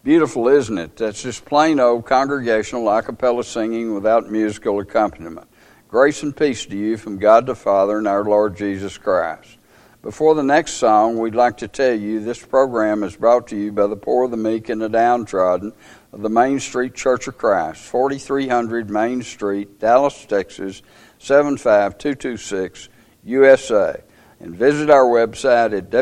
Beautiful, isn't it? That's just plain old congregational a cappella singing without musical accompaniment. Grace and peace to you from God the Father and our Lord Jesus Christ. Before the next song, we'd like to tell you this program is brought to you by the poor, the meek, and the downtrodden of the Main Street Church of Christ, 4300 Main Street, Dallas, Texas, 75226, USA. And visit our website at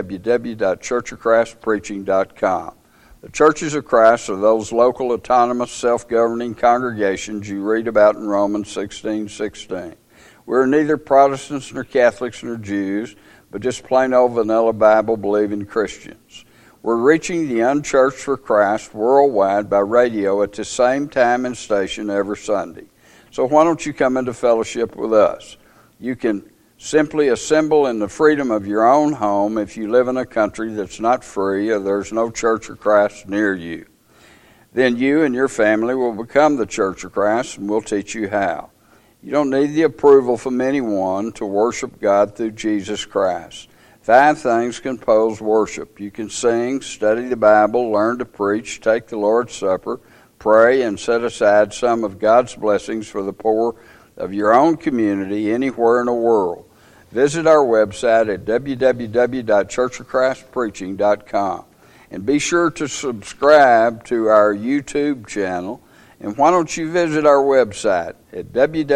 www.churchofchristpreaching.com. The Churches of Christ are those local, autonomous, self-governing congregations you read about in Romans 16:16. We're neither Protestants nor Catholics nor Jews, but just plain old vanilla Bible-believing Christians. We're reaching the unchurched for Christ worldwide by radio at the same time and station every Sunday. So why don't you come into fellowship with us? You can simply assemble in the freedom of your own home if you live in a country that's not free or there's no Church of Christ near you. Then you and your family will become the Church of Christ, and we'll teach you how. You don't need the approval from anyone to worship God through Jesus Christ. 5 things compose worship. You can sing, study the Bible, learn to preach, take the Lord's Supper, pray, and set aside some of God's blessings for the poor of your own community anywhere in the world. Visit our website at www.churchofchristpreaching.com. And be sure to subscribe to our YouTube channel. And why don't you visit our website at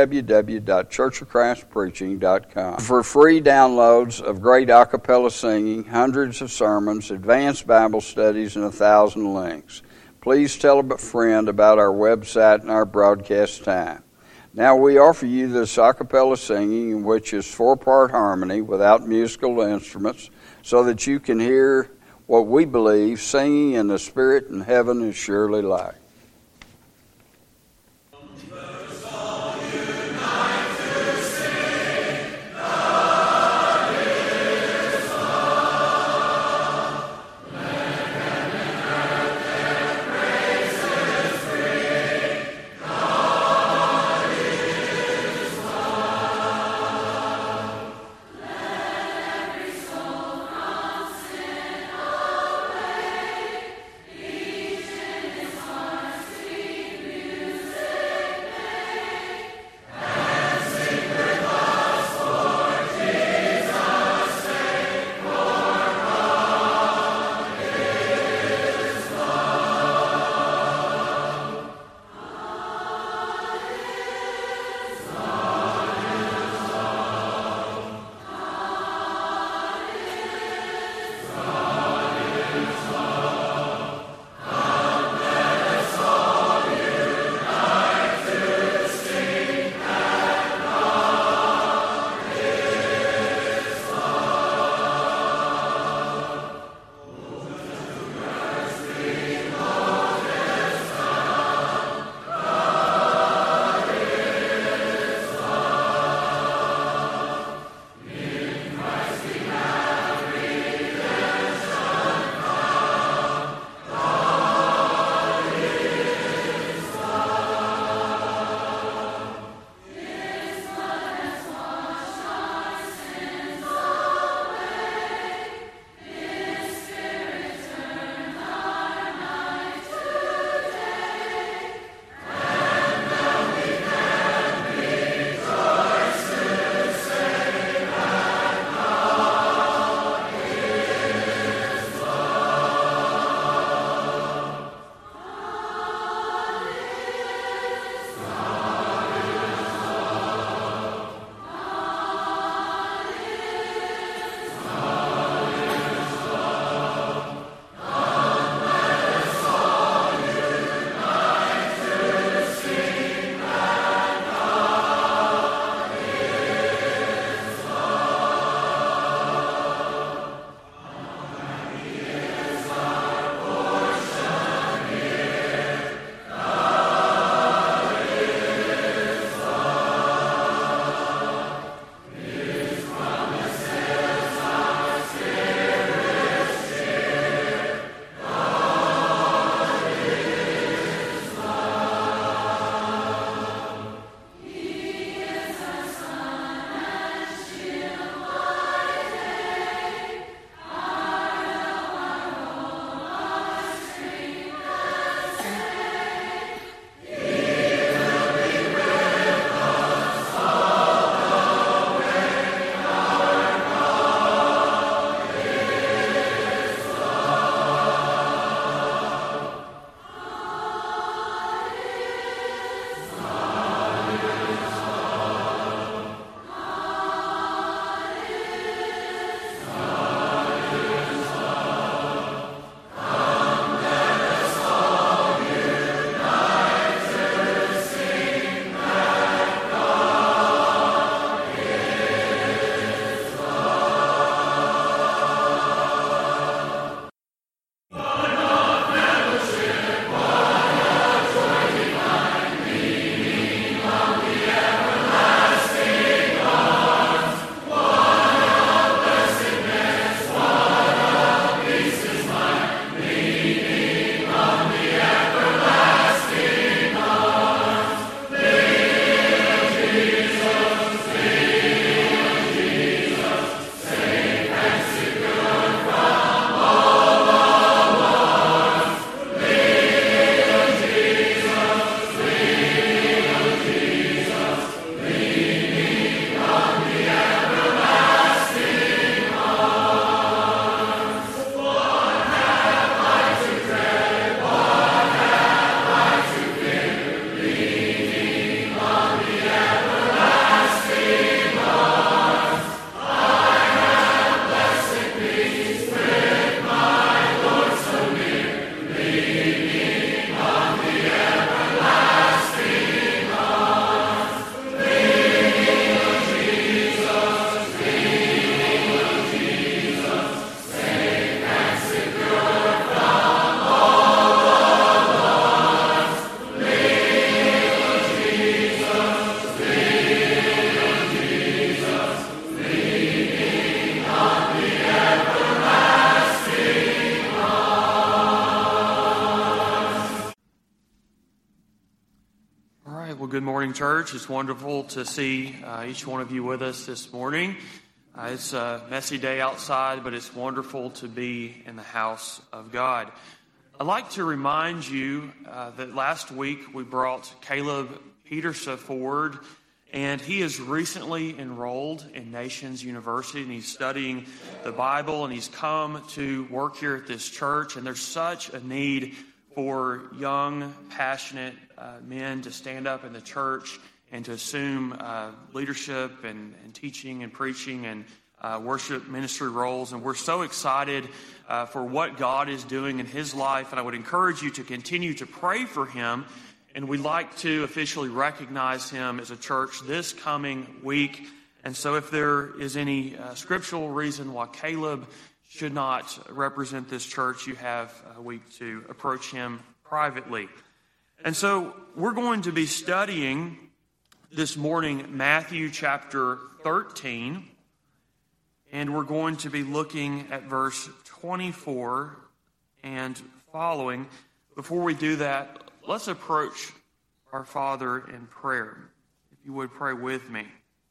www.churchofchristpreaching.com for free downloads of great a cappella singing, hundreds of sermons, advanced Bible studies, and 1,000 links. Please tell a friend about our website and our broadcast time. Now we offer you this a cappella singing, which is 4-part harmony without musical instruments, so that you can hear what we believe singing in the Spirit in heaven is surely like. Well, good morning, church. It's wonderful to see each one of you with us this morning. It's a messy day outside, but it's wonderful to be in the house of God. I'd like to remind you that last week we brought Caleb Peterson forward, and he is recently enrolled in Nations University, and he's studying the Bible, and he's come to work here at this church, and there's such a need for young, passionate men to stand up in the church and to assume leadership and teaching and preaching and worship ministry roles. And we're so excited for what God is doing in his life. And I would encourage you to continue to pray for him. And we'd like to officially recognize him as a church this coming week. And so if there is any scriptural reason why Caleb should not represent this church, you have a week to approach him privately. And so we're going to be studying this morning Matthew chapter 13, and we're going to be looking at verse 24 and following. Before we do that, let's approach our Father in prayer. If you would pray with me.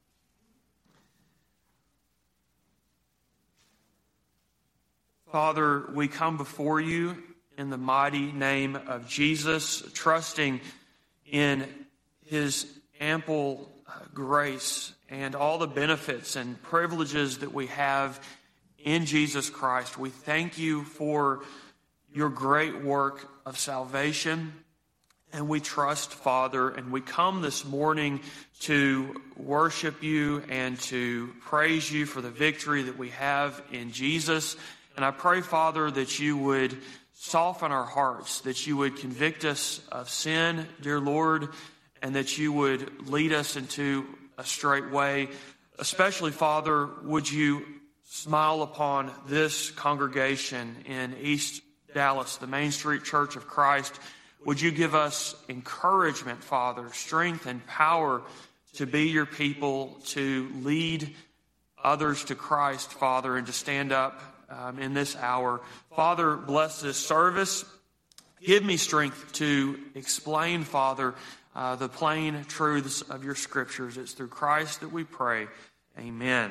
Father, we come before you in the mighty name of Jesus, trusting in his ample grace and all the benefits and privileges that we have in Jesus Christ. We thank you for your great work of salvation, and we trust, Father, and we come this morning to worship you and to praise you for the victory that we have in Jesus. And I pray, Father, that you would soften our hearts, that you would convict us of sin, dear Lord, and that you would lead us into a straight way. Especially, Father, would you smile upon this congregation in East Dallas, the Main Street Church of Christ. Would you give us encouragement, Father, strength and power to be your people, to lead others to Christ, Father, and to stand up in this hour. Father, bless this service. Give me strength to explain, Father, the plain truths of your scriptures. It's through Christ that we pray. Amen.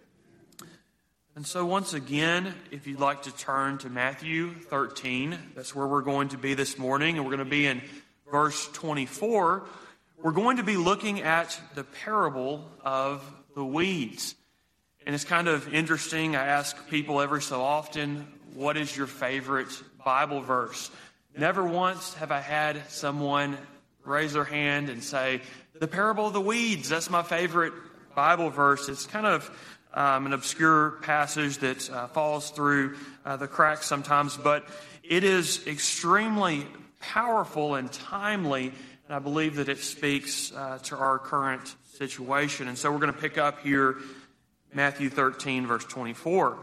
And so once again, if you'd like to turn to Matthew 13, that's where we're going to be this morning, and we're going to be in verse 24. We're going to be looking at the parable of the weeds. And it's kind of interesting. I ask people every so often, what is your favorite Bible verse? Never once have I had someone raise their hand and say, the parable of the weeds, that's my favorite Bible verse. It's kind of an obscure passage that falls through the cracks sometimes, but it is extremely powerful and timely, and I believe that it speaks to our current situation. And so we're going to pick up here Matthew 13, verse 24.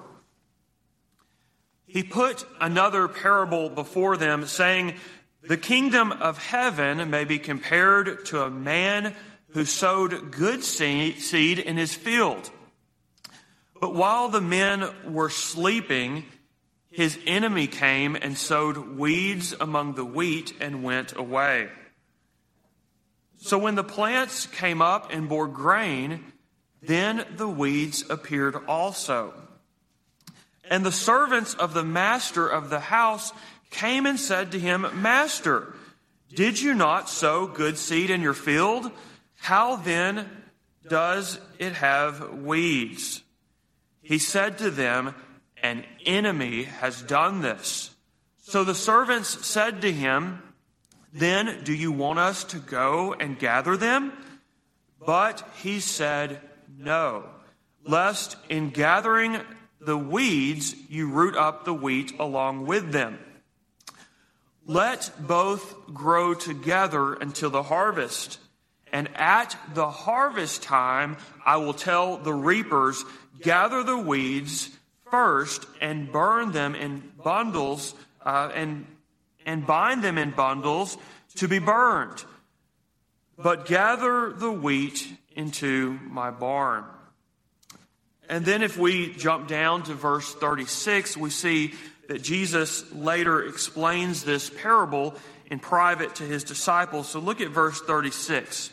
He put another parable before them, saying, the kingdom of heaven may be compared to a man who sowed good seed in his field. But while the men were sleeping, his enemy came and sowed weeds among the wheat and went away. So when the plants came up and bore grain, then the weeds appeared also. And the servants of the master of the house came and said to him, Master, did you not sow good seed in your field? How then does it have weeds? He said to them, An enemy has done this. So the servants said to him, Then do you want us to go and gather them? But he said, No, lest in gathering the weeds you root up the wheat along with them. Let both grow together until the harvest. And at the harvest time I will tell the reapers, gather the weeds first and burn them in bundles and bind them in bundles to be burned. But gather the wheat into my barn. And then if we jump down to verse 36, we see that Jesus later explains this parable in private to his disciples. So look at verse 36.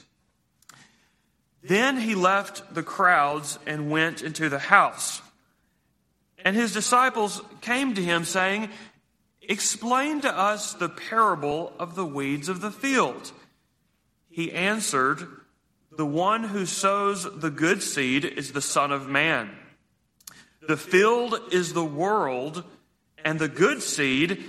Then he left the crowds and went into the house. And his disciples came to him, saying, "Explain to us the parable of the weeds of the field." He answered, "The one who sows the good seed is the Son of Man. The field is the world, and the good seed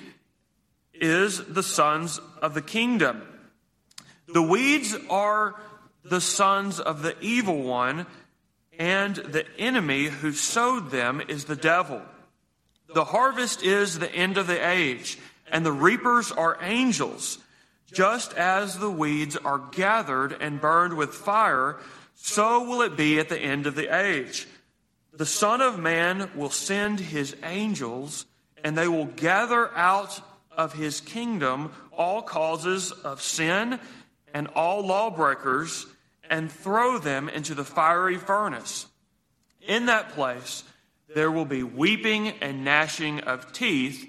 is the sons of the kingdom. The weeds are the sons of the evil one, and the enemy who sowed them is the devil. The harvest is the end of the age, and the reapers are angels. Just as the weeds are gathered and burned with fire, so will it be at the end of the age. The Son of Man will send his angels, and they will gather out of his kingdom all causes of sin and all lawbreakers, and throw them into the fiery furnace. In that place there will be weeping and gnashing of teeth.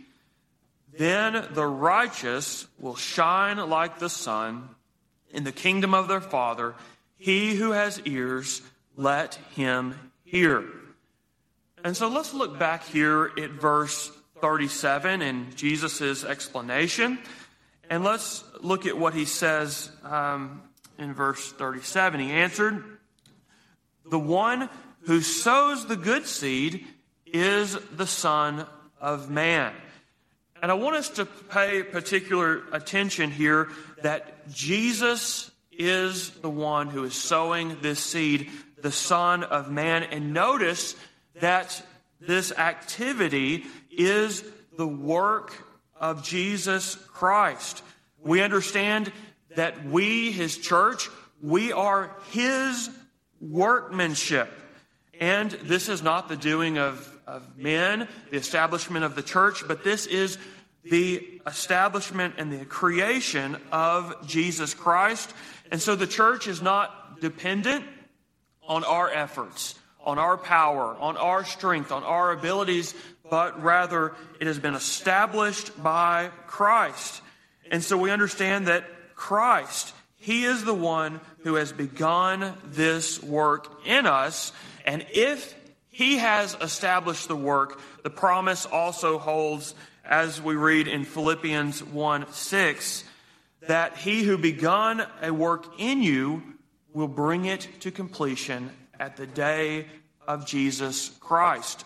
Then the righteous will shine like the sun in the kingdom of their Father. He who has ears, let him hear." And so let's look back here at verse 37 in Jesus' explanation. And let's look at what he says in verse 37. He answered, "The one who sows the good seed is the Son of Man." And I want us to pay particular attention here that Jesus is the one who is sowing this seed, the Son of Man. And notice that this activity is the work of Jesus Christ. We understand that we, his church, we are his workmanship. And this is not the doing of men, the establishment of the church, but this is the establishment and the creation of Jesus Christ. And so the church is not dependent on our efforts, on our power, on our strength, on our abilities, but rather it has been established by Christ. And so we understand that Christ, he is the one who has begun this work in us. And if he has established the work, the promise also holds, as we read in Philippians 1:6, that he who begun a work in you will bring it to completion at the day of Jesus Christ.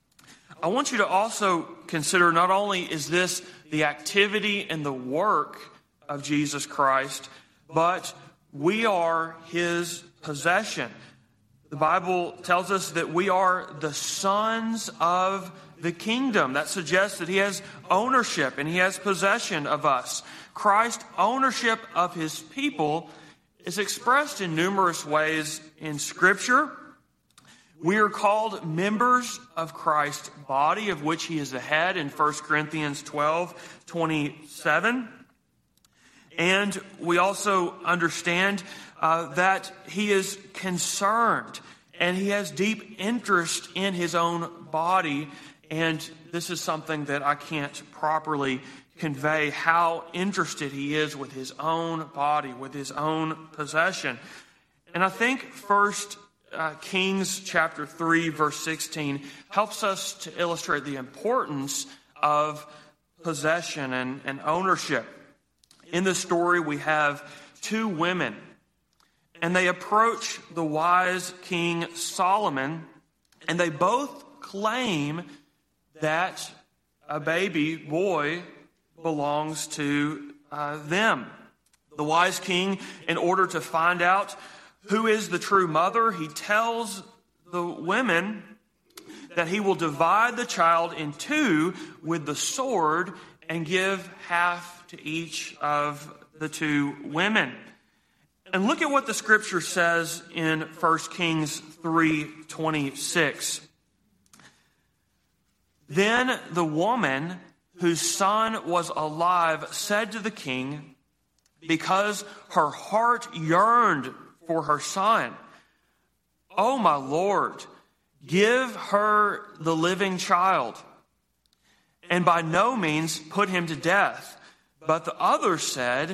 I want you to also consider, not only is this the activity and the work of Jesus Christ, but we are his possession. The Bible tells us that we are the sons of the kingdom. That suggests that he has ownership and he has possession of us. Christ's ownership of his people is expressed in numerous ways in Scripture. We are called members of Christ's body, of which he is the head, in 1 Corinthians 12:27. And we also understand that he is concerned and he has deep interest in his own body. And this is something that I can't properly convey, how interested he is with his own body, with his own possession. And I think 1 Kings chapter 3, verse 16 helps us to illustrate the importance of possession and ownership. In the story, we have two women, and they approach the wise King Solomon, and they both claim that a baby boy belongs to them. The wise king, in order to find out who is the true mother, he tells the women that he will divide the child in two with the sword and give half to each of the two women. And look at what the scripture says in 1 Kings 3:26. Then the woman whose son was alive said to the king, because her heart yearned for her son, "Oh, my Lord, give her the living child." and by no means put him to death. But the other said,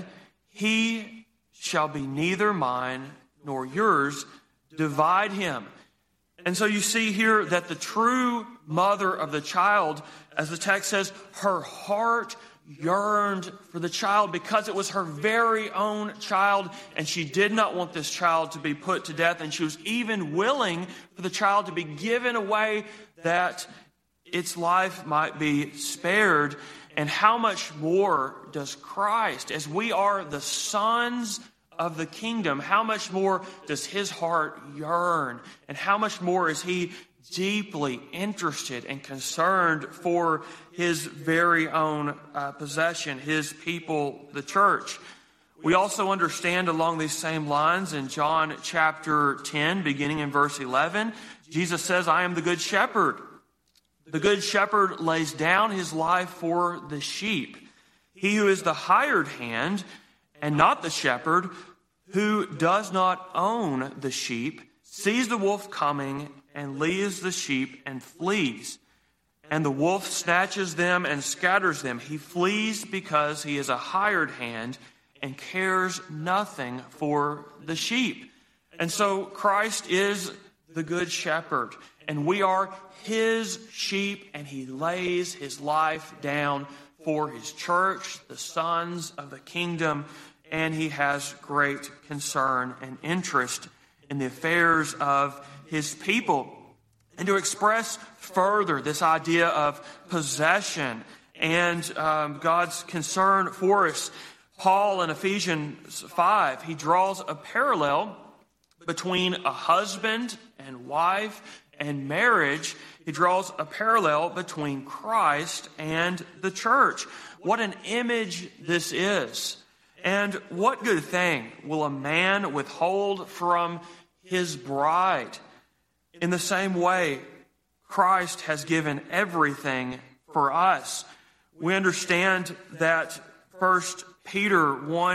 he shall be neither mine nor yours. Divide him. And so you see here that the true mother of the child, as the text says, her heart yearned for the child because it was her very own child, and she did not want this child to be put to death, and she was even willing for the child to be given away that its life might be spared. And how much more does Christ, as we are the sons of the kingdom, how much more does his heart yearn? And how much more is he deeply interested and concerned for his very own possession, his people, the church? We also understand along these same lines in John chapter 10, beginning in verse 11, Jesus says, I am the good shepherd. The good shepherd lays down his life for the sheep. He who is the hired hand and not the shepherd, who does not own the sheep, sees the wolf coming and leaves the sheep and flees. And the wolf snatches them and scatters them. He flees because he is a hired hand and cares nothing for the sheep. And so Christ is the good shepherd, and we are his sheep, and he lays his life down for his church, the sons of the kingdom, and he has great concern and interest in the affairs of his people. And to express further this idea of possession and God's concern for us, Paul in Ephesians 5, he draws a parallel between a husband and wife and marriage. He draws a parallel between Christ and the church. What an image this is. And what good thing will a man withhold from his bride? In the same way, Christ has given everything for us. We understand that 1 Peter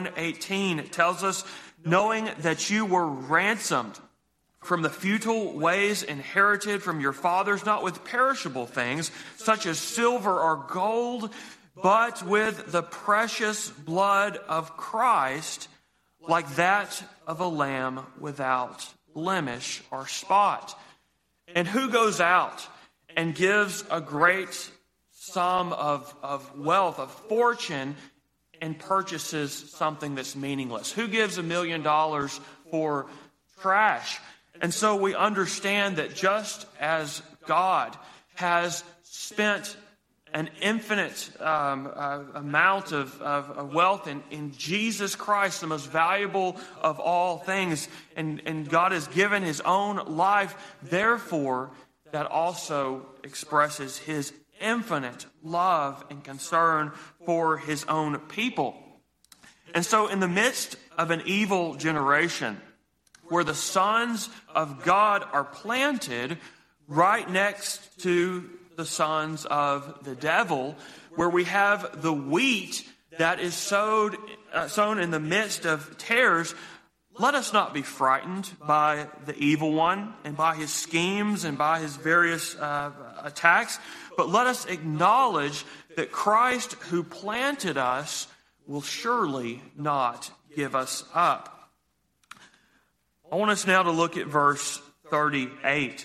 1:18 tells us, knowing that you were ransomed from the futile ways inherited from your fathers, not with perishable things, such as silver or gold, but with the precious blood of Christ, like that of a lamb without blemish or spot. And who goes out and gives a great sum of wealth, of fortune, and purchases something that's meaningless? Who gives $1 million for trash? And so we understand that just as God has spent an infinite amount of wealth in Jesus Christ, the most valuable of all things, and God has given his own life, therefore that also expresses his infinite love and concern for his own people. And so in the midst of an evil generation, where the sons of God are planted right next to the sons of the devil, where we have the wheat that is sown in the midst of tares, let us not be frightened by the evil one and by his schemes and by his various attacks, but let us acknowledge that Christ, who planted us, will surely not give us up. I want us now to look at verse 38.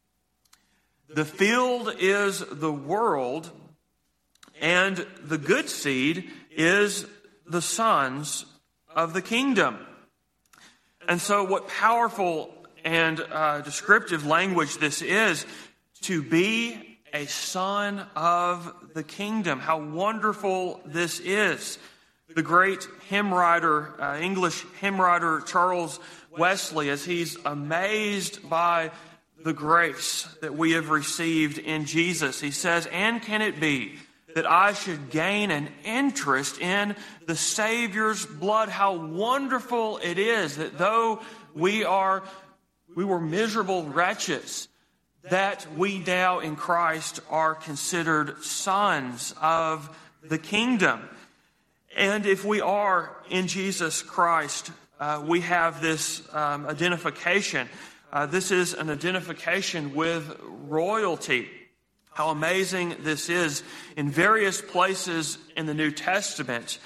The field is the world, and the good seed is the sons of the kingdom. And so what powerful and descriptive language this is, to be a son of the kingdom. How wonderful this is. The great hymn writer, English hymn writer Charles Wesley, as he's amazed by the grace that we have received in Jesus, he says, "And can it be that I should gain an interest in the Savior's blood? How wonderful it is that though we were miserable wretches, that we now in Christ are considered sons of the kingdom." And if we are in Jesus Christ, we have this identification. This is an identification with royalty. how amazing this is. In various places in the New Testament,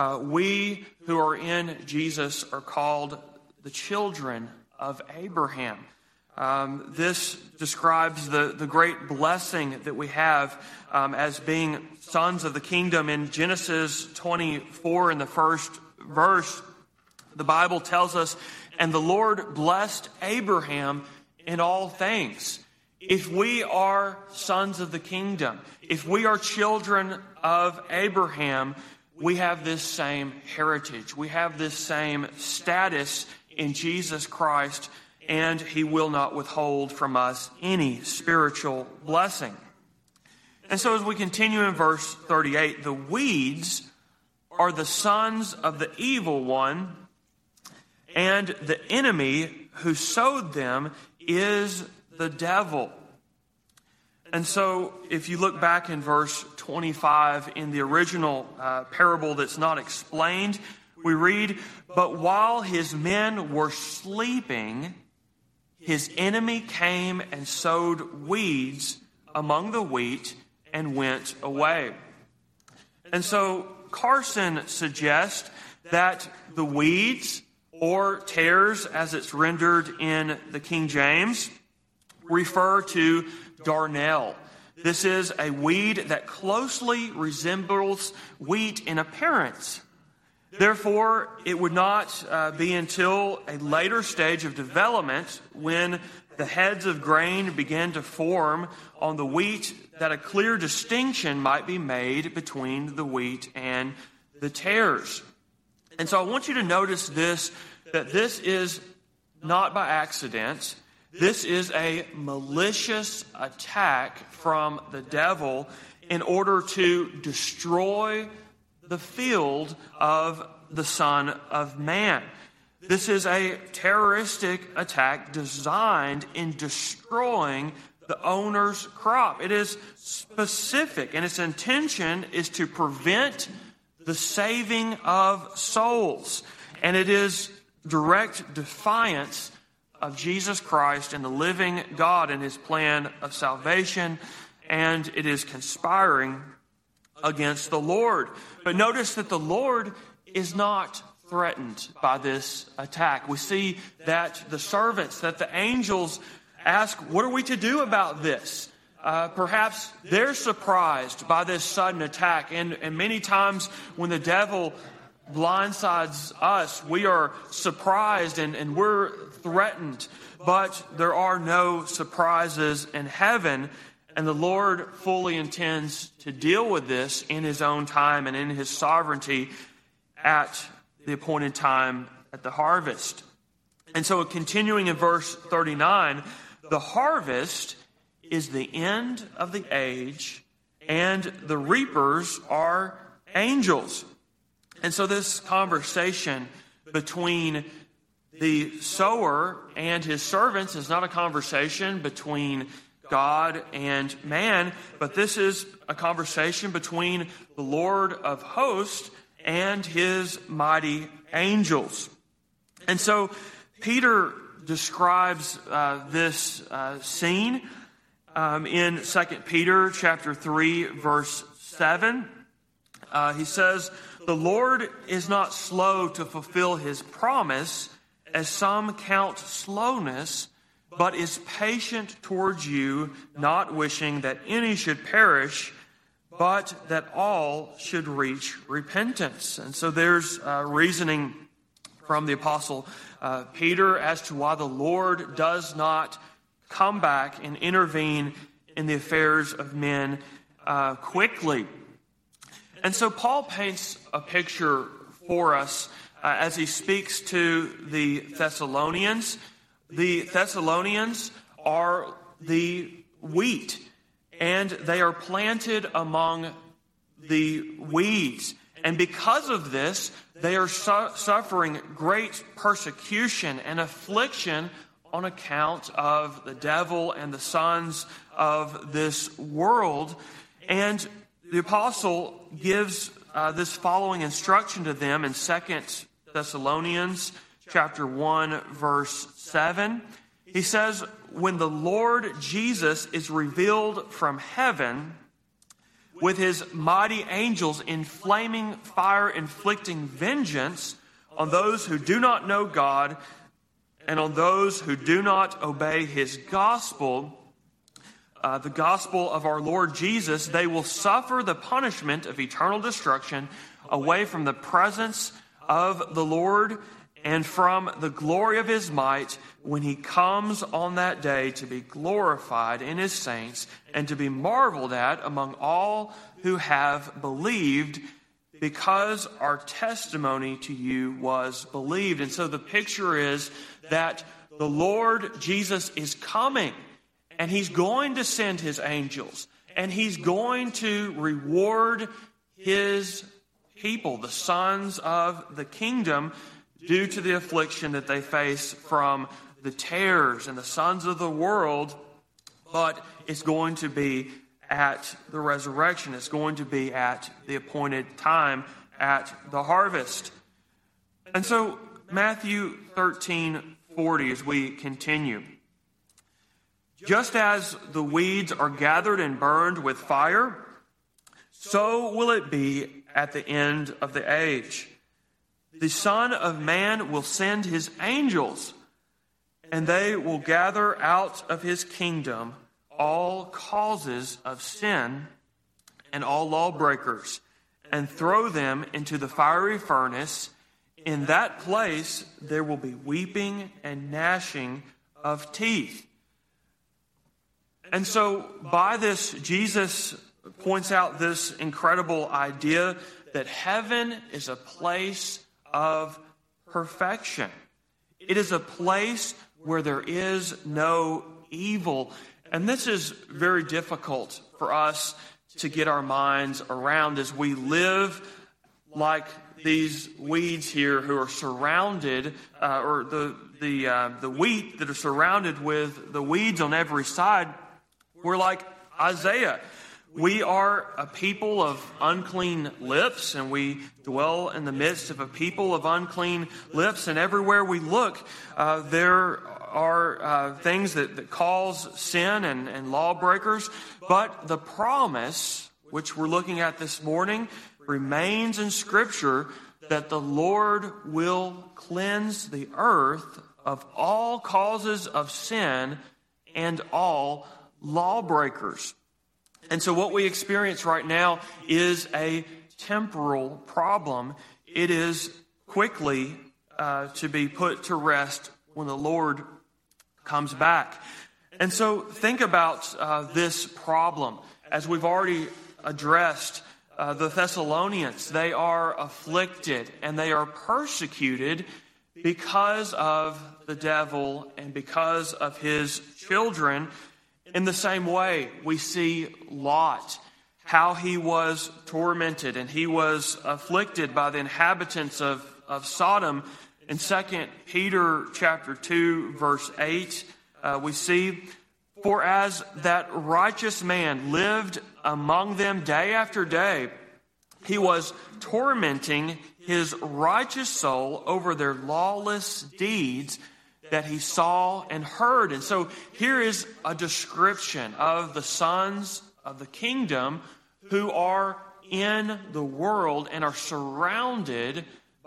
we who are in Jesus are called the children of Abraham. This describes the great blessing that we have as being sons of the kingdom. In Genesis 24, in the first verse, the Bible tells us, "And the Lord blessed Abraham in all things." If we are sons of the kingdom, if we are children of Abraham, we have this same heritage. We have this same status in Jesus Christ, and He will not withhold from us any spiritual blessing. And so as we continue in verse 38, the weeds are the sons of the evil one, and the enemy who sowed them is the devil. And so if you look back in verse 25 in the original parable that's not explained, we read, "But while his men were sleeping, his enemy came and sowed weeds among the wheat and went away." And so Carson suggests that the weeds, or tares as it's rendered in the King James, refer to darnel. This is a weed that closely resembles wheat in appearance. Therefore, it would not be until a later stage of development, when the heads of grain begin to form on the wheat, that a clear distinction might be made between the wheat and the tares. And so I want you to notice this, that this is not by accident. This is a malicious attack from the devil in order to destroy the field of the Son of Man. This is a terroristic attack designed in destroying the owner's crop. It is specific, and its intention is to prevent the saving of souls. And it is direct defiance of Jesus Christ and the living God and His plan of salvation, and it is conspiring against the Lord. But notice that the Lord is not threatened by this attack. We see that the servants, that the angels ask, what are we to do about this? Perhaps they're surprised by this sudden attack. And many times when the devil blindsides us, we are surprised and we're threatened. But there are no surprises in heaven. And the Lord fully intends to deal with this in His own time and in His sovereignty at the appointed time at the harvest. And so continuing in verse 39, the harvest is the end of the age, and the reapers are angels. And so this conversation between the sower and his servants is not a conversation between God and man, but this is a conversation between the Lord of hosts and His mighty angels. And so Peter describes this scene in 2 Peter chapter 3, verse 7. He says, "The Lord is not slow to fulfill His promise, as some count slowness, but is patient towards you, not wishing that any should perish, but that all should reach repentance." And so there's reasoning from the Apostle Peter as to why the Lord does not come back and intervene in the affairs of men quickly. And so Paul paints a picture for us as he speaks to the Thessalonians. The Thessalonians are the wheat, and they are planted among the weeds. And because of this, they are suffering great persecution and affliction on account of the devil and the sons of this world. And the apostle gives this following instruction to them in 2 Thessalonians chapter 1, verse 7. He says, when the Lord Jesus is revealed from heaven with his mighty angels in flaming fire, inflicting vengeance on those who do not know God and on those who do not obey his gospel, the gospel of our Lord Jesus, they will suffer the punishment of eternal destruction away from the presence of the Lord and from the glory of his might when he comes on that day to be glorified in his saints and to be marveled at among all who have believed, because our testimony to you was believed. And so the picture is that the Lord Jesus is coming, and he's going to send his angels, and he's going to reward his people, the sons of the kingdom, due to the affliction that they face from the tares and the sons of the world. But it's going to be at the resurrection. It's going to be at the appointed time, at the harvest. And so Matthew 13:40, as we continue. Just as the weeds are gathered and burned with fire, so will it be at the end of the age. The Son of Man will send his angels, and they will gather out of his kingdom all causes of sin and all lawbreakers, and throw them into the fiery furnace. In that place there will be weeping and gnashing of teeth. And so by this, Jesus points out this incredible idea that heaven is a place of perfection. It is a place where there is no evil. And this is very difficult for us to get our minds around as we live like these weeds here who are surrounded, or the wheat that are surrounded with the weeds on every side. We're like Isaiah. We are a people of unclean lips, and we dwell in the midst of a people of unclean lips. And everywhere we look, there are things that cause sin and lawbreakers. But the promise, which we're looking at this morning, remains in Scripture that the Lord will cleanse the earth of all causes of sin and all lawbreakers. And so what we experience right now is a temporal problem. It is quickly to be put to rest when the Lord comes back. And so think about this problem. As we've already addressed, the Thessalonians, they are afflicted and they are persecuted because of the devil and because of his children. In the same way, we see Lot, how he was tormented and he was afflicted by the inhabitants of Sodom. In 2 Peter chapter 2, verse 8, we see, "For as that righteous man lived among them day after day, he was tormenting his righteous soul over their lawless deeds that he saw and heard." And so here is a description of the sons of the kingdom who are in the world and are surrounded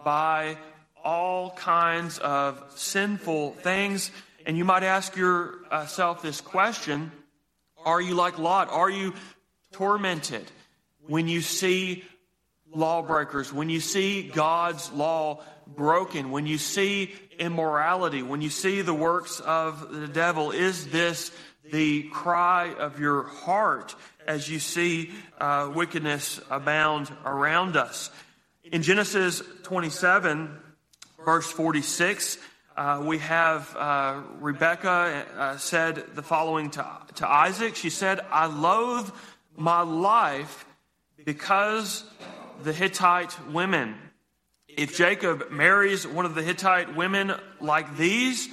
by all kinds of sinful things. And you might ask yourself this question: are you like Lot? Are you tormented when you see lawbreakers, when you see God's law broken, when you see immorality, when you see the works of the devil? Is this the cry of your heart as you see wickedness abound around us? In Genesis 27, verse 46, we have Rebekah said the following to Isaac. She said, "I loathe my life because the Hittite women." If Jacob marries one of the Hittite women like these,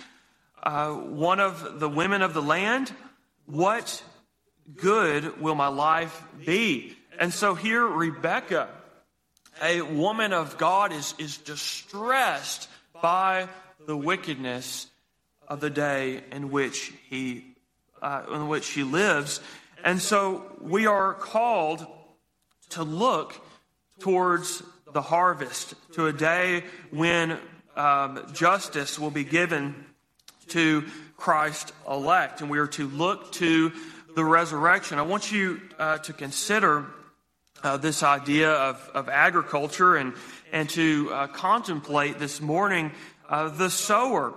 one of the women of the land, what good will my life be? And so here Rebekah, a woman of God, is distressed by the wickedness of the day in which he lives. And so we are called to look towards the harvest, to a day when justice will be given to Christ's elect, and we are to look to the resurrection. I want you to consider this idea of agriculture and to contemplate this morning the sower,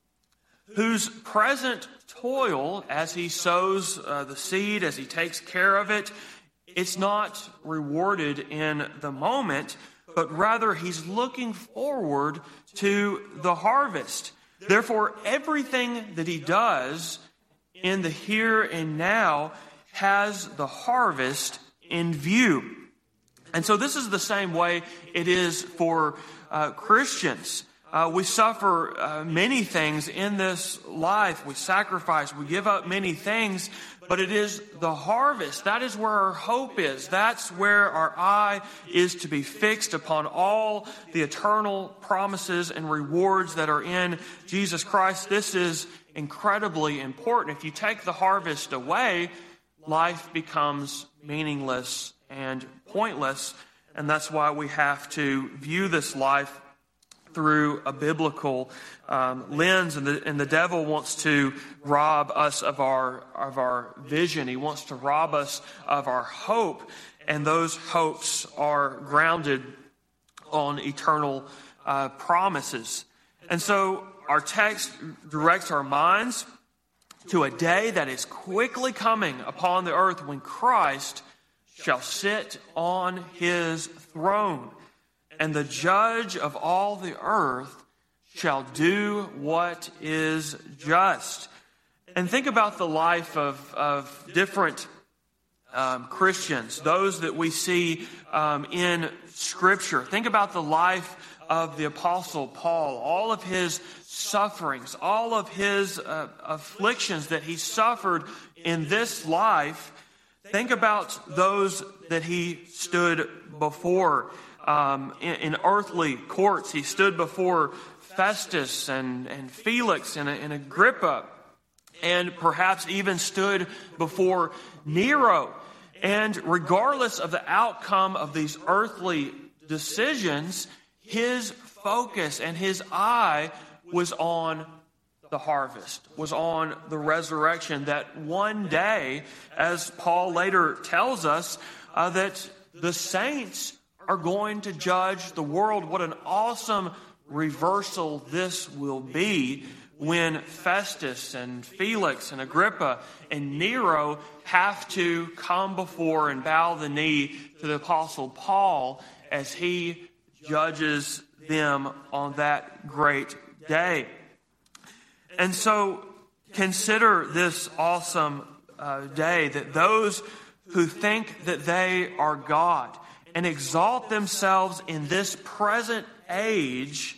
whose present toil as he sows the seed, as he takes care of it, it's not rewarded in the moment, but rather he's looking forward to the harvest. Therefore, everything that he does in the here and now has the harvest in view. And so this is the same way it is for Christians. We suffer many things in this life. We sacrifice, we give up many things, but it is the harvest. That is where our hope is. That's where our eye is to be fixed upon all the eternal promises and rewards that are in Jesus Christ. This is incredibly important. If you take the harvest away, life becomes meaningless and pointless, and that's why we have to view this life through a biblical lens, and the devil wants to rob us of our vision. He wants to rob us of our hope, and those hopes are grounded on eternal promises. And so our text directs our minds to a day that is quickly coming upon the earth when Christ shall sit on his throne, and the judge of all the earth shall do what is just. And think about the life of different Christians, those that we see in Scripture. Think about the life of the Apostle Paul, all of his sufferings, all of his afflictions that he suffered in this life. Think about those that he stood before in earthly courts. He stood before Festus and Felix and Agrippa, and perhaps even stood before Nero. And regardless of the outcome of these earthly decisions, his focus and his eye was on the harvest, was on the resurrection, that one day, as Paul later tells us, that the saints are going to judge the world. What an awesome reversal this will be when Festus and Felix and Agrippa and Nero have to come before and bow the knee to the Apostle Paul as he judges them on that great day. And so consider this awesome day, that those who think that they are God and exalt themselves in this present age,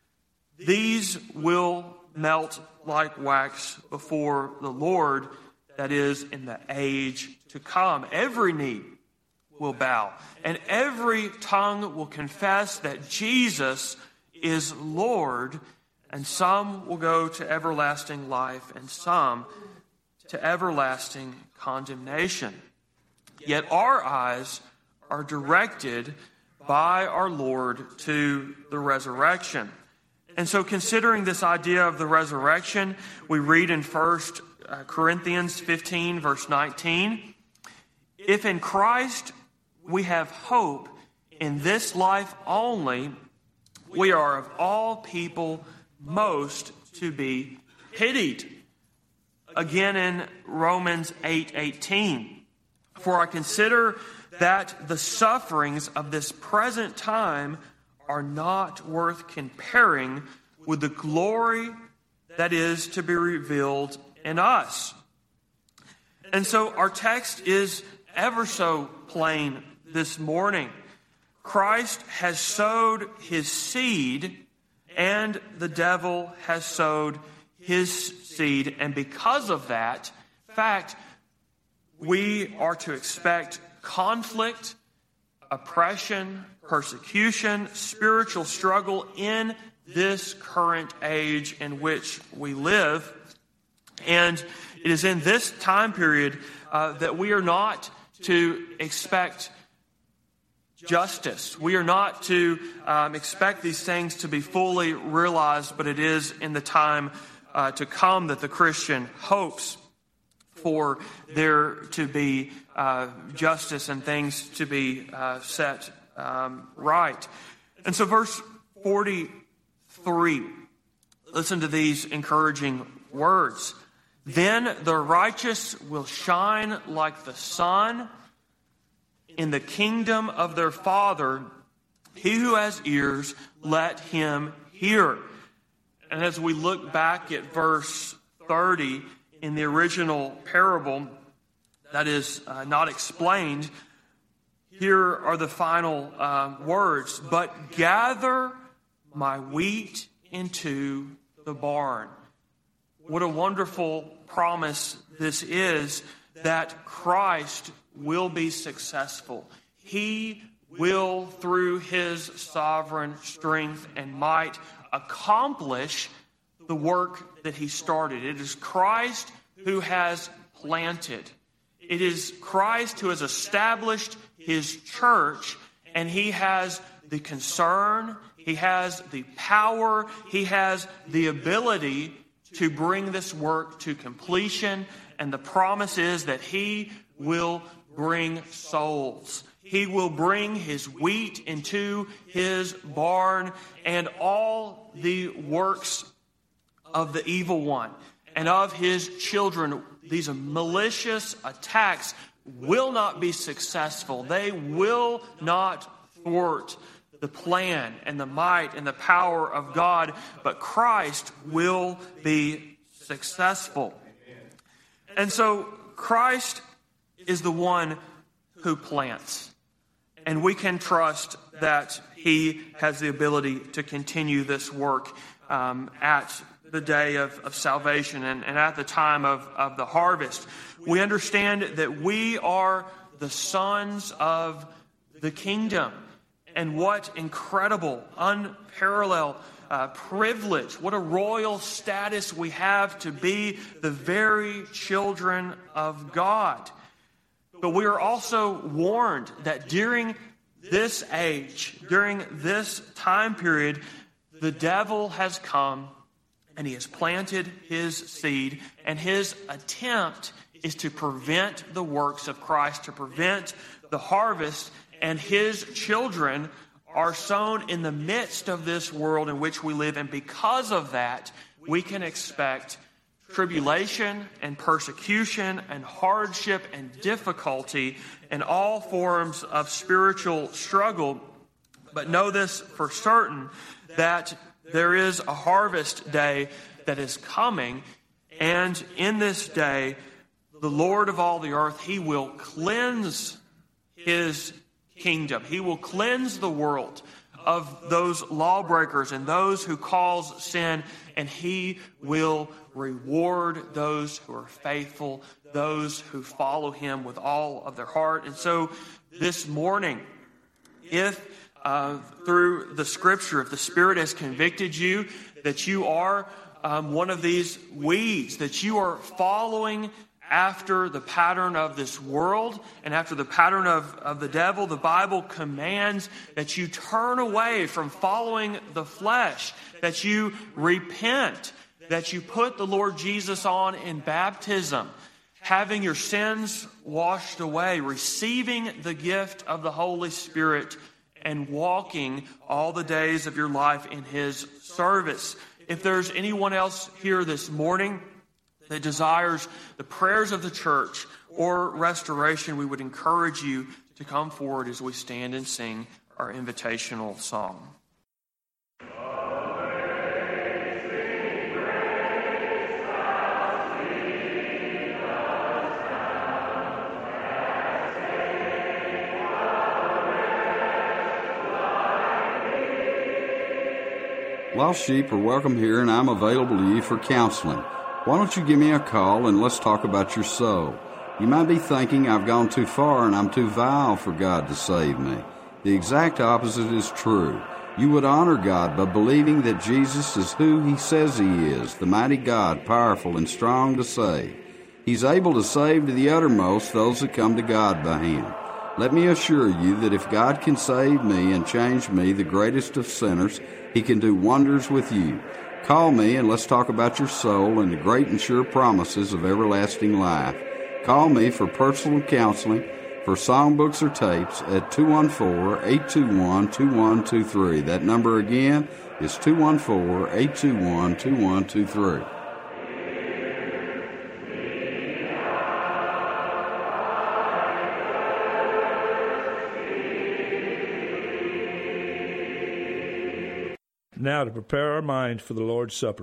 these will melt like wax before the Lord, that is, in the age to come. Every knee will bow, and every tongue will confess that Jesus is Lord, and some will go to everlasting life, and some to everlasting condemnation. Yet our eyes are directed by our Lord to the resurrection. And so considering this idea of the resurrection, we read in 1 Corinthians 15, verse 19, "If in Christ we have hope in this life only, we are of all people most to be pitied." Again in Romans 8:18, "For I consider that the sufferings of this present time are not worth comparing with the glory that is to be revealed in us." And so our text is ever so plain this morning. Christ has sowed his seed, and the devil has sowed his seed. And because of that fact, we are to expect conflict, oppression, persecution, spiritual struggle in this current age in which we live. And it is in this time period that we are not to expect justice. We are not to expect these things to be fully realized, but it is in the time to come that the Christian hopes for there to be justice and things to be set right. And so verse 43, listen to these encouraging words. Then the righteous will shine like the sun in the kingdom of their Father. He who has ears, let him hear. And as we look back at verse 30 in the original parable that is not explained, here are the final words. But gather my wheat into the barn. What a wonderful promise this is, that Christ will be successful. He will, through his sovereign strength and might, accomplish the work that he started. It is Christ who has planted. It is Christ who has established his church, and he has the concern, he has the power, he has the ability to bring this work to completion. And the promise is that he will bring souls. He will bring his wheat into his barn, and all the works of the evil one and of his children, these malicious attacks, will not be successful. They will not thwart the plan and the might and the power of God, but Christ will be successful. And so Christ is the one who plants, and we can trust that he has the ability to continue this work at the day of salvation and at the time of the harvest. We understand that we are the sons of the kingdom. And what incredible, unparalleled privilege, what a royal status we have to be the very children of God. But we are also warned that during this age, during this time period, the devil has come and he has planted his seed, and his attempt is to prevent the works of Christ, to prevent the harvest. And his children are sown in the midst of this world in which we live. And because of that, we can expect tribulation and persecution and hardship and difficulty and all forms of spiritual struggle. But know this for certain, that there is a harvest day that is coming. And in this day, the Lord of all the earth, he will cleanse his kingdom. He will cleanse the world of those lawbreakers and those who cause sin, and he will reward those who are faithful, those who follow him with all of their heart. And so this morning, if through the Scripture, if the Spirit has convicted you that you are one of these weeds, that you are following after the pattern of this world and after the pattern of the devil, the Bible commands that you turn away from following the flesh, that you repent, that you put the Lord Jesus on in baptism, having your sins washed away, receiving the gift of the Holy Spirit, and walking all the days of your life in his service. If there's anyone else here this morning that desires the prayers of the church or restoration, we would encourage you to come forward as we stand and sing our invitational song. Lost sheep are welcome here, and I'm available to you for counseling. Why don't you give me a call and let's talk about your soul? You might be thinking I've gone too far and I'm too vile for God to save me. The exact opposite is true. You would honor God by believing that Jesus is who He says He is, the mighty God, powerful and strong to save. He's able to save to the uttermost those that come to God by Him. Let me assure you that if God can save me and change me, the greatest of sinners, He can do wonders with you. Call me and let's talk about your soul and the great and sure promises of everlasting life. Call me for personal counseling, for songbooks or tapes at 214-821-2123. That number again is 214-821-2123. Now to prepare our minds for the Lord's Supper.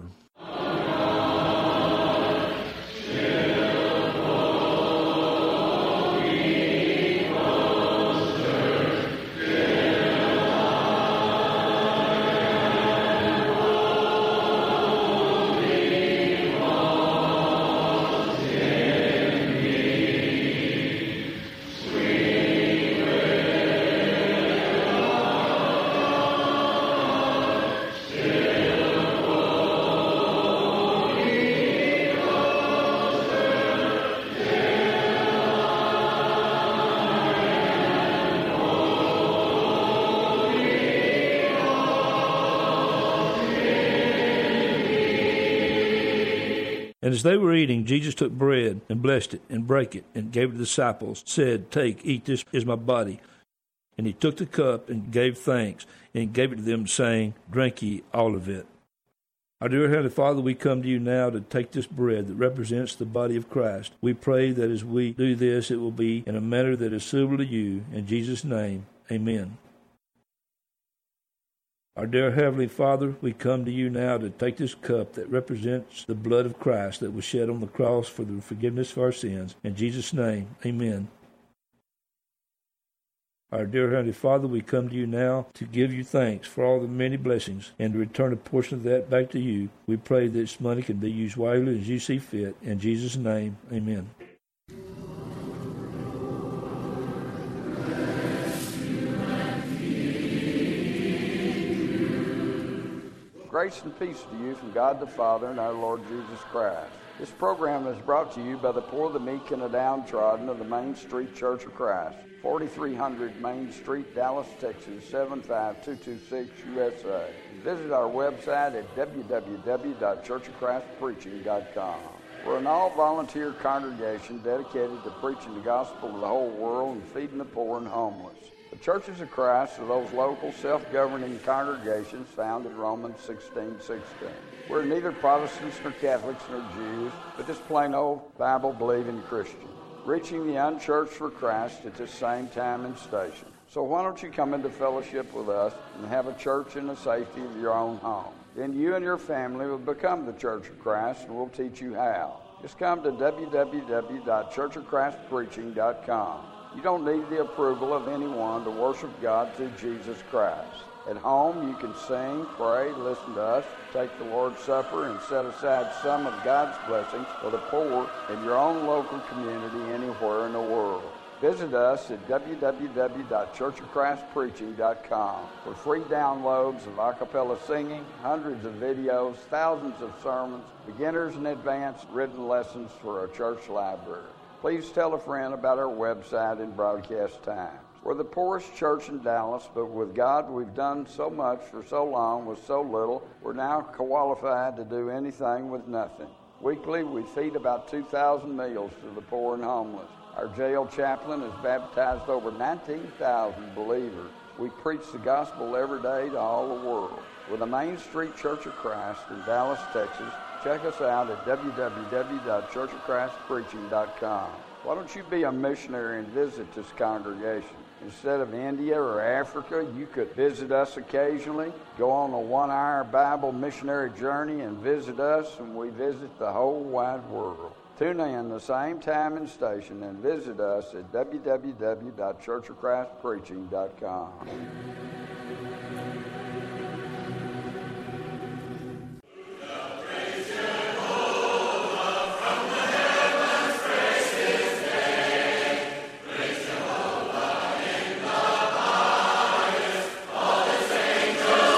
And as they were eating, Jesus took bread and blessed it and brake it and gave it to the disciples, said, "Take, eat, this is my body." And He took the cup and gave thanks and gave it to them, saying, "Drink ye all of it." Our dear Heavenly Father, we come to You now to take this bread that represents the body of Christ. We pray that as we do this, it will be in a manner that is suitable to You. In Jesus' name, amen. Our dear Heavenly Father, we come to You now to take this cup that represents the blood of Christ that was shed on the cross for the forgiveness of our sins. In Jesus' name, amen. Our dear Heavenly Father, we come to You now to give You thanks for all the many blessings and to return a portion of that back to You. We pray that this money can be used wisely as You see fit. In Jesus' name, amen. Grace and peace to you from God the Father and our Lord Jesus Christ. This program is brought to you by the poor, the meek, and the downtrodden of the Main Street Church of Christ, 4300 Main Street, Dallas, Texas, 75226 USA. Visit our website at www.churchofchristpreaching.com. We're an all-volunteer congregation dedicated to preaching the gospel to the whole world and feeding the poor and homeless. The Churches of Christ are those local self-governing congregations found in Romans 16:16. We're neither Protestants nor Catholics nor Jews, but just plain old Bible-believing Christians, reaching the unchurched for Christ at the same time and station. So why don't you come into fellowship with us and have a church in the safety of your own home? Then you and your family will become the Church of Christ, and we'll teach you how. Just come to www.churchofchristpreaching.com. You don't need the approval of anyone to worship God through Jesus Christ. At home, you can sing, pray, listen to us, take the Lord's Supper, and set aside some of God's blessings for the poor in your own local community anywhere in the world. Visit us at www.churchofchristpreaching.com for free downloads of a cappella singing, hundreds of videos, thousands of sermons, beginners and advanced written lessons for our church library. Please tell a friend about our website and broadcast times. We're the poorest church in Dallas, but with God we've done so much for so long with so little, we're now qualified to do anything with nothing. Weekly, we feed about 2,000 meals to the poor and homeless. Our jail chaplain has baptized over 19,000 believers. We preach the gospel every day to all the world. We're the Main Street Church of Christ in Dallas, Texas. Check us out at www.churchofchristpreaching.com. Why don't you be a missionary and visit this congregation? Instead of India or Africa, you could visit us occasionally, go on a 1-hour Bible missionary journey and visit us, and we visit the whole wide world. Tune in the same time and station and visit us at www.churchofchristpreaching.com. Angels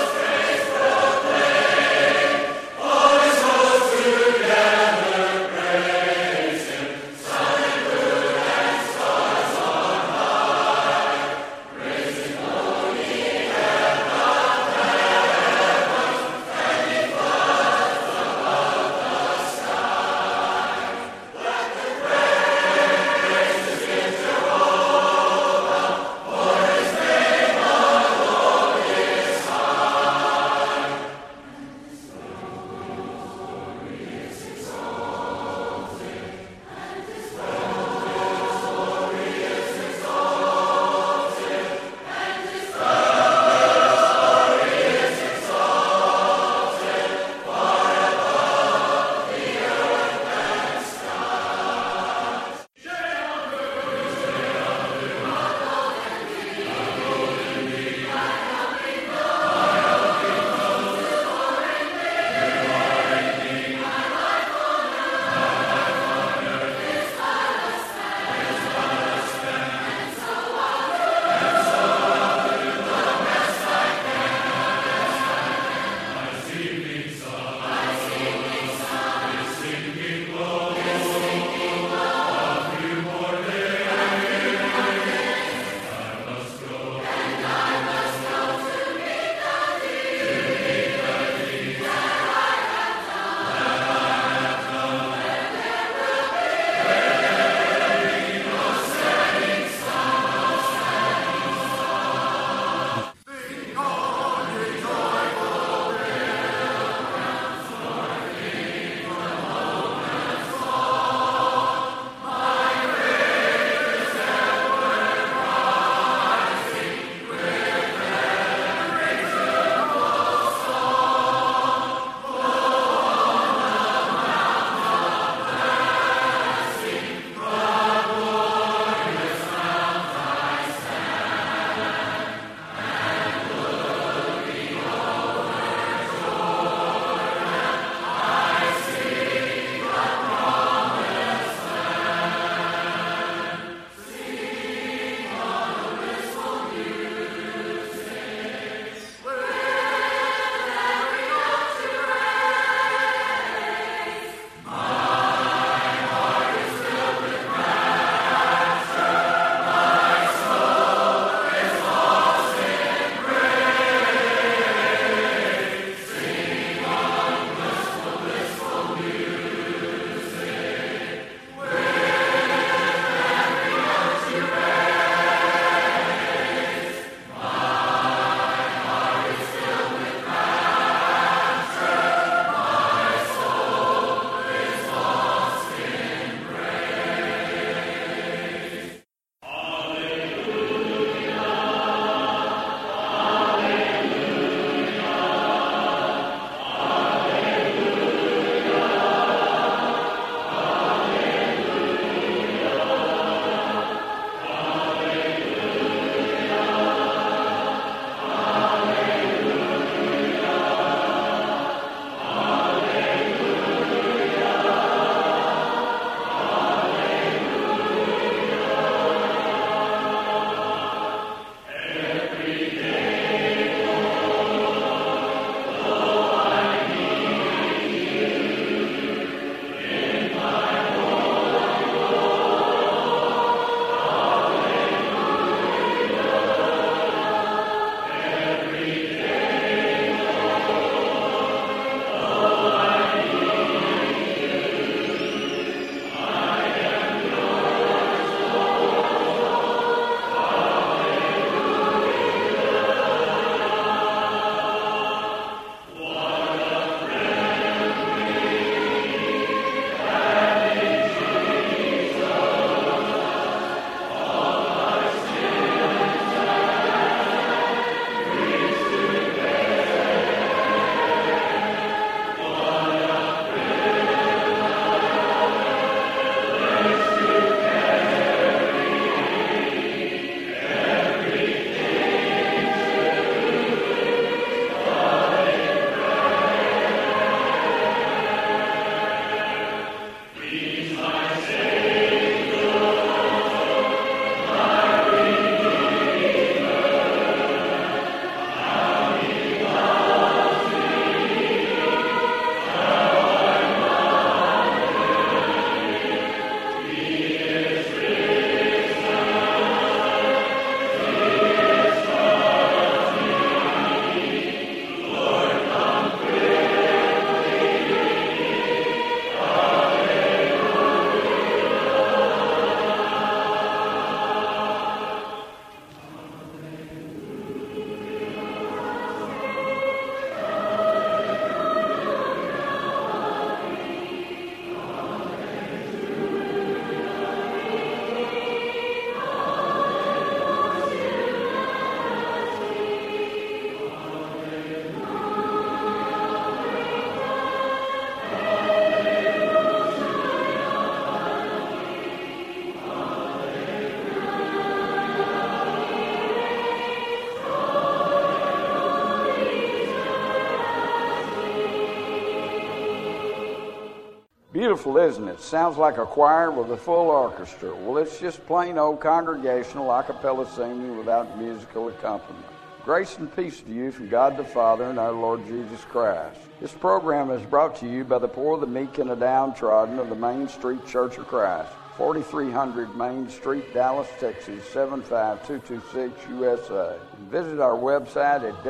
Beautiful, isn't it? Sounds like a choir with a full orchestra. Well, it's just plain old congregational a cappella singing without musical accompaniment. Grace and peace to you from God the Father and our Lord Jesus Christ. This program is brought to you by the poor, the meek, and the downtrodden of the Main Street Church of Christ, 4300 Main Street, Dallas, Texas, 75226 USA. And visit our website at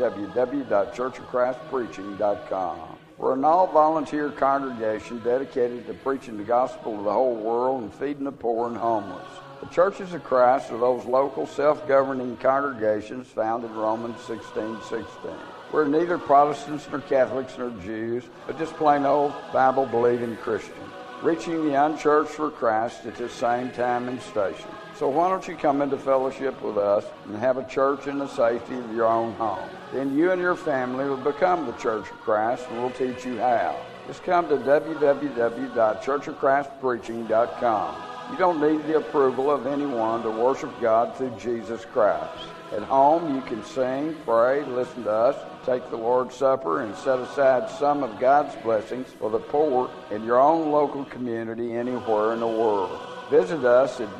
www.churchofchristpreaching.com. We're an all-volunteer congregation dedicated to preaching the gospel to the whole world and feeding the poor and homeless. The Churches of Christ are those local self-governing congregations found in Romans 16:16. We're neither Protestants nor Catholics nor Jews, but just plain old Bible-believing Christians, reaching the unchurched for Christ at the same time and station. So why don't you come into fellowship with us and have a church in the safety of your own home? Then you and your family will become the Church of Christ, and we'll teach you how. Just come to www.churchofchristpreaching.com. You don't need the approval of anyone to worship God through Jesus Christ. At home, you can sing, pray, listen to us, take the Lord's Supper, and set aside some of God's blessings for the poor in your own local community anywhere in the world. Visit us at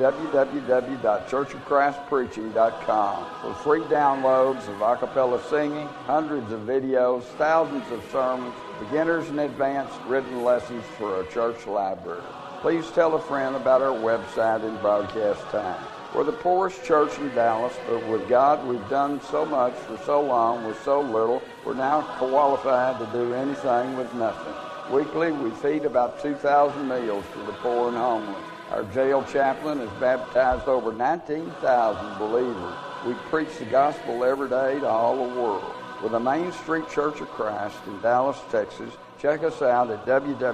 www.churchofchristpreaching.com for free downloads of a cappella singing, hundreds of videos, thousands of sermons, beginners and advanced written lessons for a church library. Please tell a friend about our website and broadcast time. We're the poorest church in Dallas, but with God we've done so much for so long with so little, we're now qualified to do anything with nothing. Weekly we feed about 2,000 meals for the poor and homeless. Our jail chaplain has baptized over 19,000 believers. We preach the gospel every day to all the world. With the Main Street Church of Christ in Dallas, Texas, check us out at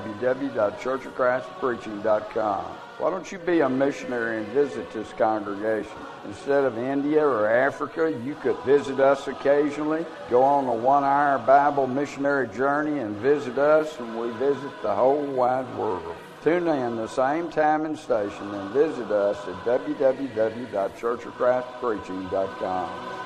www.churchofchristpreaching.com. Why don't you be a missionary and visit this congregation? Instead of India or Africa, you could visit us occasionally, go on a 1-hour Bible missionary journey and visit us, and we visit the whole wide world. Tune in the same time and station and visit us at www.churchofchristpreaching.com.